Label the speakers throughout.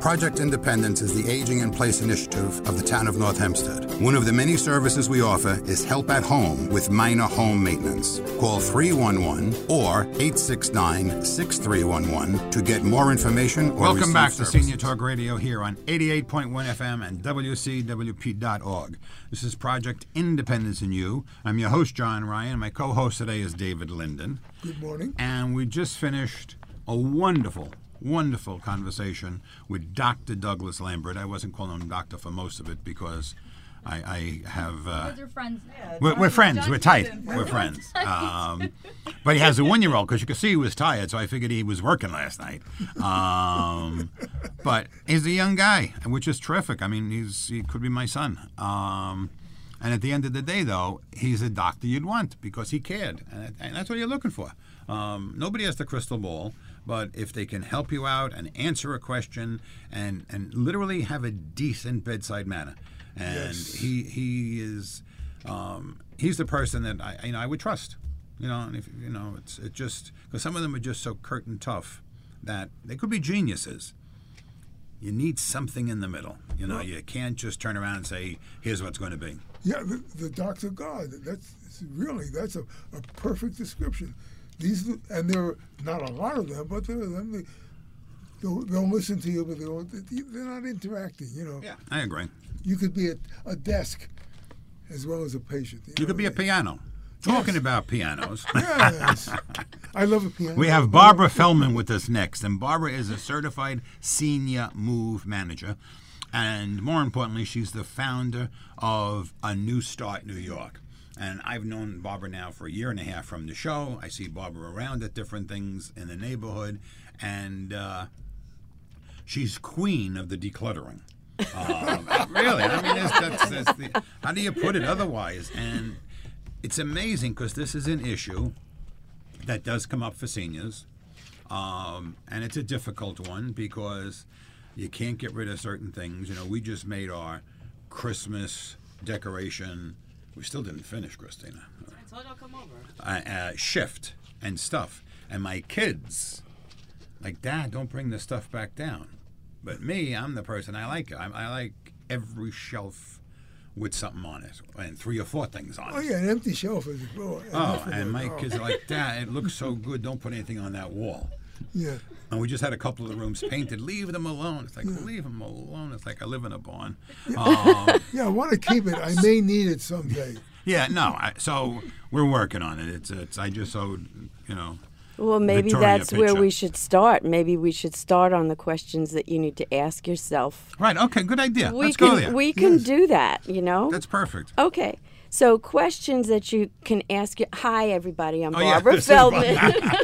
Speaker 1: Project Independence is the Aging in Place initiative of the town of North Hempstead. One of the many services we offer is help at home with minor home maintenance. Call 311 or 869-6311 to get more information or
Speaker 2: Welcome back
Speaker 1: services.
Speaker 2: to Senior Talk Radio here on 88.1 FM and WCWP.org. This is Project Independence in You. I'm your host, John Ryan. My co-host today is David Linden.
Speaker 3: Good morning.
Speaker 2: And we just finished a wonderful conversation with Dr. Douglas Lambert. I wasn't calling him doctor for most of it because I have...
Speaker 4: Because we're friends now.
Speaker 2: We're friends. We're tight. We're friends. But he has a 1-year-old because you could see he was tired, so I figured he was working last night. But he's a young guy, which is terrific. I mean, he could be my son. And at the end of the day, though, he's a doctor you'd want because he cared. And that's what you're looking for. Nobody has the crystal ball. But if they can help you out and answer a question and literally have a decent bedside manner, and
Speaker 3: Yes.
Speaker 2: he is he's the person that I would trust, and if it's just because some of them are just so curt and tough that they could be geniuses. You need something in the middle, You can't just turn around and say, "Here's what's going to be."
Speaker 3: Yeah, the Dr. God. That's a perfect description. And there are not a lot of them, but there are them. They'll listen to you, but they're not interacting.
Speaker 2: Yeah, I agree.
Speaker 3: You could be a desk as well as a patient.
Speaker 2: You could be a piano. Talking about pianos.
Speaker 3: Yes, I love a piano.
Speaker 2: We have Barbara Feldman with us next, and Barbara is a certified senior move manager, and more importantly, she's the founder of A New Start New York. And I've known Barbara now for 1.5 years from the show. I see Barbara around at different things in the neighborhood, and she's queen of the decluttering. Really, I mean, that's how do you put it otherwise? And it's amazing because this is an issue that does come up for seniors, and it's a difficult one because you can't get rid of certain things. We just made our Christmas decoration. We still didn't finish, Christina.
Speaker 5: I told y'all come over.
Speaker 2: Shift and stuff. And my kids, like, Dad, don't bring the stuff back down. But me, I'm the person, I like it. I like every shelf with something on it and 3 or 4 things on it.
Speaker 3: Oh, yeah, an empty shelf is
Speaker 2: And my kids are like, Dad, it looks so good. Don't put anything on that wall.
Speaker 3: Yeah.
Speaker 2: And we just had a couple of the rooms painted. Leave them alone. It's like, leave them alone. It's like I live in a barn.
Speaker 3: Yeah, I want to keep it. I may need it someday.
Speaker 2: Yeah, no. So we're working on it. It's. I just owed,
Speaker 6: Well, maybe
Speaker 2: Victoria
Speaker 6: that's where
Speaker 2: picture.
Speaker 6: we should start. Maybe we should start on the questions that you need to ask yourself.
Speaker 2: Right. Okay. Good idea. Let's go there.
Speaker 6: We can do that,
Speaker 2: That's perfect.
Speaker 6: Okay. So questions that you can ask. Hi, everybody. I'm
Speaker 2: yeah,
Speaker 6: Barbara
Speaker 2: this is
Speaker 6: Feldman.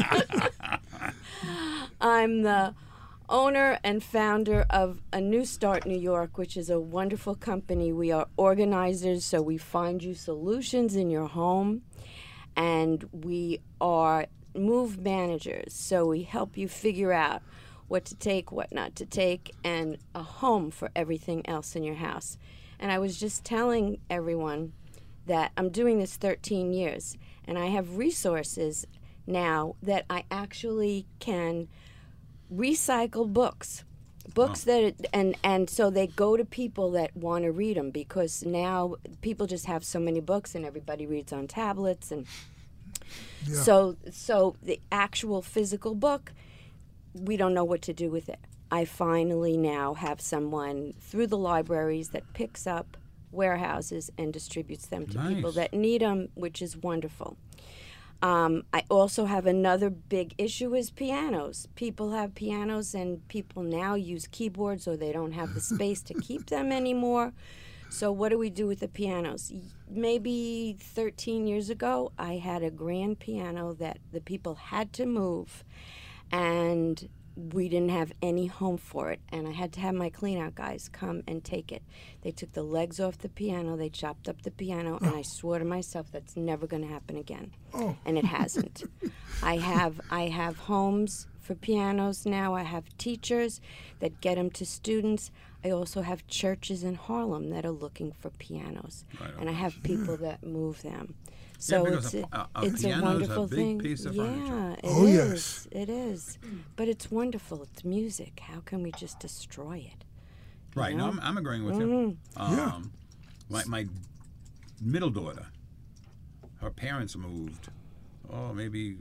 Speaker 6: I'm the owner and founder of A New Start New York, which is a wonderful company. We are organizers, so we find you solutions in your home. And we are move managers, so we help you figure out what to take, what not to take, and a home for everything else in your house. And I was just telling everyone that I'm doing this 13 years, and I have resources now that I actually can recycle books that and so they go to people that want to read them, because now people just have so many books and everybody reads on tablets, and so the actual physical book, we don't know what to do with it. I finally now have someone through the libraries that picks up warehouses and distributes them to people that need them, which is wonderful. I also have another big issue is pianos. People have pianos, and people now use keyboards, or they don't have the space to keep them anymore. So what do we do with the pianos? Maybe 13 years ago, I had a grand piano that the people had to move, and we didn't have any home for it, and I had to have my clean-out guys come and take it. They took the legs off the piano, they chopped up the piano, and I swore to myself that's never going to happen again. And it hasn't. I have homes for pianos now. I have teachers that get them to students. I also have churches in Harlem that are looking for pianos, and I have people that move them. So
Speaker 2: because
Speaker 6: it's
Speaker 2: a
Speaker 6: it's a
Speaker 2: piano is a
Speaker 6: wonderful
Speaker 2: big
Speaker 6: thing.
Speaker 2: piece of
Speaker 6: yeah,
Speaker 2: furniture.
Speaker 6: it
Speaker 3: Oh,
Speaker 6: is.
Speaker 3: yes.
Speaker 6: It is. But it's wonderful. It's music. How can we just destroy it?
Speaker 2: Right.
Speaker 6: know?
Speaker 2: No, I'm agreeing with you.
Speaker 3: Yeah.
Speaker 2: My middle daughter, her parents moved, maybe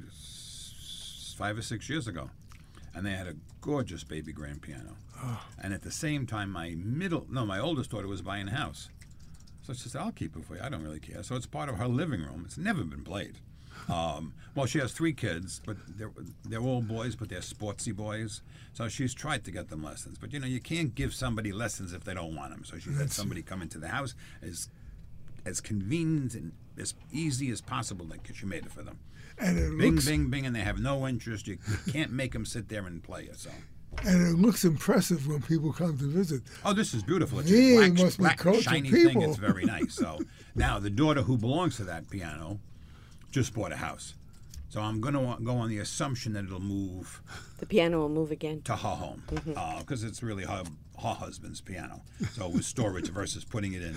Speaker 2: 5 or 6 years ago, and they had a gorgeous baby grand piano. And at the same time, my oldest daughter was buying a house. So she said, I'll keep it for you. I don't really care. So it's part of her living room. It's never been played. Well, she has 3 kids, but they're all boys, but they're sportsy boys. So she's tried to get them lessons. But, you can't give somebody lessons if they don't want them. So she had somebody come into the house as convenient and as easy as possible, because she made it for them.
Speaker 3: And it
Speaker 2: Bing,
Speaker 3: looks,
Speaker 2: bing, bing, and they have no interest. You can't make them sit there and play it. So.
Speaker 3: and it looks impressive when people come to visit.
Speaker 2: Oh, this is beautiful. It's
Speaker 3: Gee,
Speaker 2: a
Speaker 3: must be
Speaker 2: black
Speaker 3: cultured
Speaker 2: shiny
Speaker 3: people.
Speaker 2: thing. It's very nice. So now the daughter who belongs to that piano just bought a house. So I'm going to go on the assumption that it'll move
Speaker 6: The piano will move again.
Speaker 2: to her home, because it's really her husband's piano. So with storage versus putting it in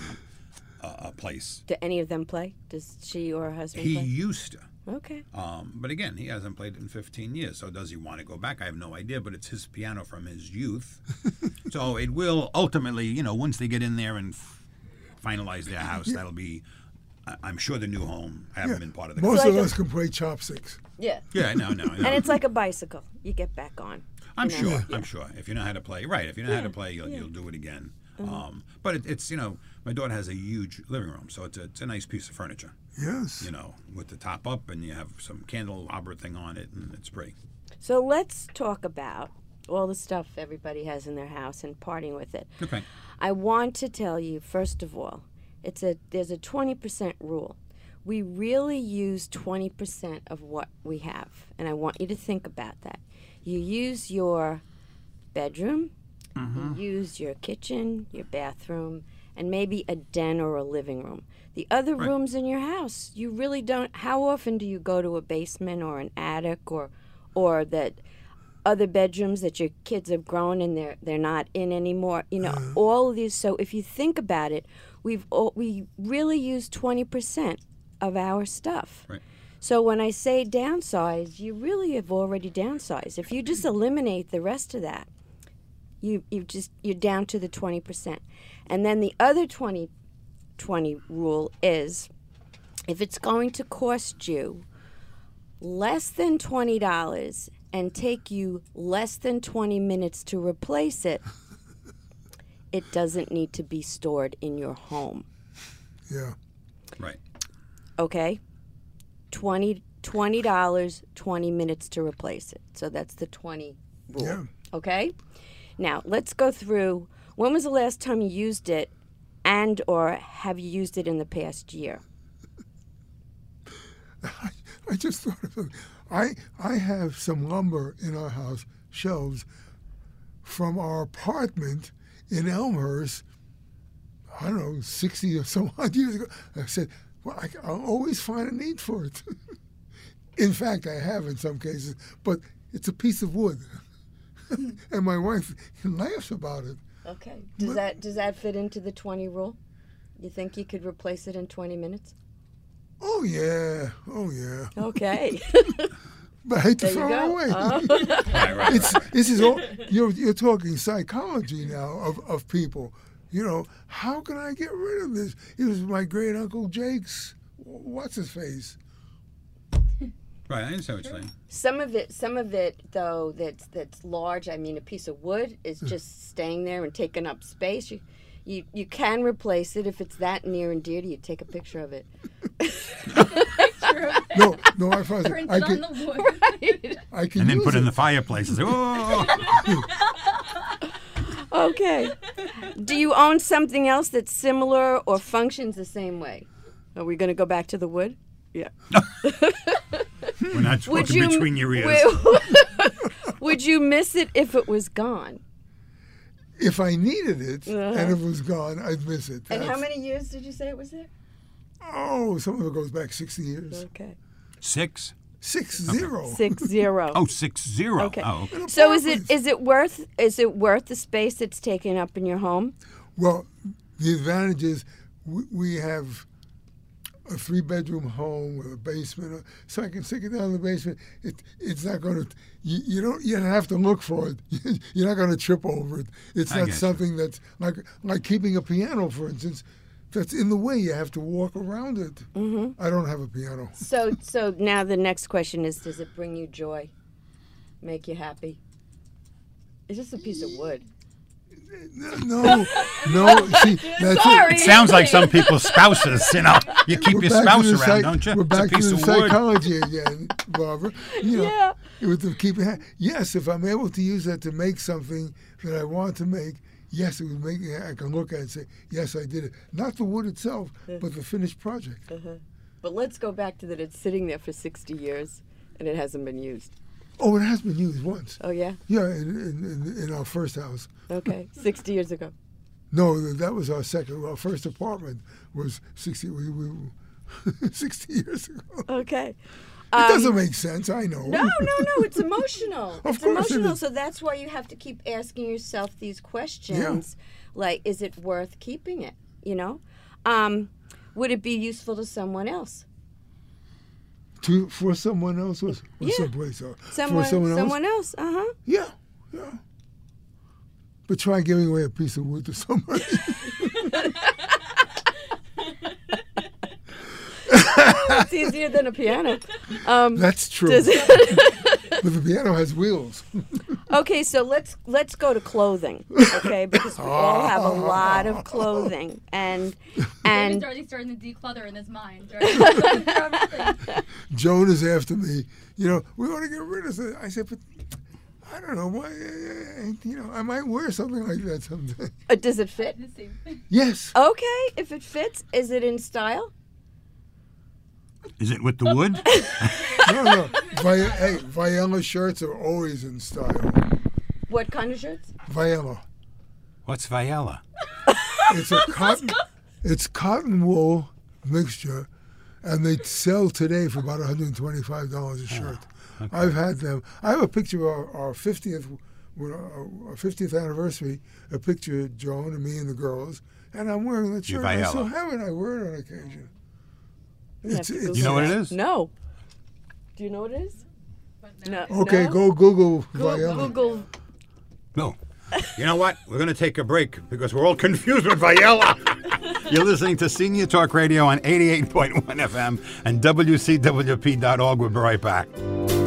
Speaker 2: a place.
Speaker 6: Do any of them play? Does she or her husband
Speaker 2: He
Speaker 6: play?
Speaker 2: used to.
Speaker 6: Okay.
Speaker 2: But again, he hasn't played in 15 years. So does he want to go back? I have no idea, but it's his piano from his youth. So it will ultimately, once they get in there and finalize their house, that'll be, I'm sure, the new home. I haven't been part of the
Speaker 3: Most of
Speaker 6: like
Speaker 3: us can play chopsticks.
Speaker 6: Yeah.
Speaker 2: Yeah, no.
Speaker 6: And it's like a bicycle. You get back on.
Speaker 2: I'm
Speaker 6: you know?
Speaker 2: sure. I'm sure. If you know how to play, right? If you know how to play, you'll do it again. But it's my daughter has a huge living room, so it's a nice piece of furniture.
Speaker 3: Yes.
Speaker 2: With the top up, and you have some candelabra thing on it, and it's pretty.
Speaker 6: So let's talk about all the stuff everybody has in their house and parting with it.
Speaker 2: Okay.
Speaker 6: I want to tell you, first of all, there's a 20% rule. We really use 20% of what we have, and I want you to think about that. You use your bedroom, you use your kitchen, your bathroom, and maybe a den or a living room. The other rooms in your house, you really don't. How often do you go to a basement or an attic or that other bedrooms that your kids have grown and they're not in anymore? All of these. So if you think about it, we really use 20% of our stuff.
Speaker 2: Right.
Speaker 6: So when I say downsize, you really have already downsized. If you just eliminate the rest of that, you're down to the 20%. And then the other 20 rule is, if it's going to cost you less than $20 and take you less than 20 minutes to replace it, it doesn't need to be stored in your home.
Speaker 3: Yeah.
Speaker 2: Right.
Speaker 6: Okay? $20, 20 minutes to replace it. So that's the 20 rule.
Speaker 3: Yeah.
Speaker 6: Okay? Now, let's go through, when was the last time you used it, and or have you used it in the past year?
Speaker 3: I just thought of it. I have some lumber in our house, shelves, from our apartment in Elmhurst, I don't know, 60 or so odd years ago. I said, well, I'll always find a need for it. In fact, I have in some cases, but it's a piece of wood. And my wife laughs about it.
Speaker 6: Okay. Does that fit into the 20 rule? You think you could replace it in 20 minutes?
Speaker 3: Oh yeah.
Speaker 6: Okay.
Speaker 3: But I hate to
Speaker 6: There you
Speaker 3: throw
Speaker 6: go.
Speaker 3: it away.
Speaker 2: Right.
Speaker 3: This is all you're talking psychology now of people. How can I get rid of this? It was my great uncle Jake's. What's his face?
Speaker 2: Right. I understand what you're saying.
Speaker 6: Some of it though that's large. I mean, a piece of wood is just staying there and taking up space. You can replace it if it's that near and dear to you. Take a picture of it.
Speaker 3: No, I found
Speaker 4: Print
Speaker 3: I
Speaker 4: it on
Speaker 3: can,
Speaker 4: the wood.
Speaker 6: Right.
Speaker 3: I can
Speaker 2: And then
Speaker 3: use
Speaker 2: put it in
Speaker 3: it.
Speaker 2: the fireplace and say, oh.
Speaker 6: Okay. Do you own something else that's similar or functions the same way? Are we going to go back to the wood? Yeah.
Speaker 2: We're not talking between your ears.
Speaker 6: Would you miss it if it was gone?
Speaker 3: If I needed it and it was gone, I'd miss it.
Speaker 6: And how many years did you say it was there?
Speaker 3: Oh, some of it goes back 60 years.
Speaker 6: Okay.
Speaker 2: 6?
Speaker 3: 6-0.
Speaker 6: 6-0.
Speaker 2: Oh, 6-0.
Speaker 6: Okay.
Speaker 2: Oh, okay.
Speaker 6: So is it worth the space it's taking up in your home?
Speaker 3: Well, the advantage is we have a 3-bedroom home with a basement, so I can stick it down in the basement. It's not going to. You don't have to look for it. You're not going to trip over it. It's
Speaker 2: I
Speaker 3: not
Speaker 2: get
Speaker 3: something that's like keeping a piano, for instance. That's in the way. You have to walk around it.
Speaker 6: Mm-hmm.
Speaker 3: I don't have a piano.
Speaker 6: So now the next question is: does it bring you joy? Make you happy? It's just a piece of wood.
Speaker 3: No. See, that's
Speaker 6: Sorry.
Speaker 2: It sounds like some people's spouses, you know. You keep
Speaker 3: We're
Speaker 2: your
Speaker 3: back
Speaker 2: spouse
Speaker 3: to the
Speaker 2: around, don't you?
Speaker 3: We're
Speaker 2: It's a
Speaker 3: back to
Speaker 2: piece
Speaker 3: the
Speaker 2: of wood.
Speaker 3: psychology again, Barbara. You know,
Speaker 6: Yeah.
Speaker 3: with the yes, if I'm able to use that to make something that I want to make, yes, it would make. I can look at it and say, yes, I did it. Not the wood itself, but the finished project.
Speaker 6: But let's go back to that. It's sitting there for 60 years and it hasn't been used.
Speaker 3: Oh, it has been used once.
Speaker 6: Oh yeah.
Speaker 3: Yeah, in our first house.
Speaker 6: Okay, 60 years ago.
Speaker 3: No, that was our second. Our first apartment was 60. 60 years ago.
Speaker 6: Okay.
Speaker 3: It doesn't make sense. I know.
Speaker 6: No, it's emotional.
Speaker 3: Of
Speaker 6: It's
Speaker 3: course it
Speaker 6: emotional.
Speaker 3: is.
Speaker 6: So that's why you have to keep asking yourself these questions. Like, is it worth keeping it? You know? Would it be useful to someone else?
Speaker 3: For someone else was someplace else.
Speaker 6: Someone
Speaker 3: For someone else?
Speaker 6: else? Uh-huh.
Speaker 3: Yeah. But try giving away a piece of wood to somebody.
Speaker 6: It's easier than a piano.
Speaker 3: That's true.
Speaker 6: Does it?
Speaker 3: But the piano has wheels.
Speaker 6: Okay, so let's go to clothing, okay? Because we all have a lot of clothing, and
Speaker 4: David's already starting to declutter in his mind. Right?
Speaker 3: Joan is after me. You know, we want to get rid of it. I said, but I don't know why. You know, I might wear something like that someday.
Speaker 6: does it fit?
Speaker 4: The same thing.
Speaker 3: Yes.
Speaker 6: Okay, if it fits, is it in style?
Speaker 2: Is it with the wood?
Speaker 3: No. Viola shirts are always in style.
Speaker 6: What kind of shirts?
Speaker 3: Viola.
Speaker 2: What's Viola?
Speaker 3: It's a cotton. It's cotton wool mixture, and they sell today for about $125 a shirt.
Speaker 2: Okay.
Speaker 3: I've had them. I have a picture of our 50th anniversary. A picture of Joan and me and the girls, and I'm wearing that
Speaker 2: Your
Speaker 3: shirt. I still
Speaker 2: Viola.
Speaker 3: have it. I wear it on occasion.
Speaker 6: You have to Google
Speaker 2: You know what it
Speaker 6: that.
Speaker 2: is?
Speaker 6: No. Do you know what it is? No.
Speaker 3: Okay,
Speaker 6: No?
Speaker 3: go Google Viola.
Speaker 6: Google.
Speaker 2: No. You know what? We're going to take a break because we're all confused with Viola. You're listening to Senior Talk Radio on 88.1 FM and WCWP.org. We'll be right back.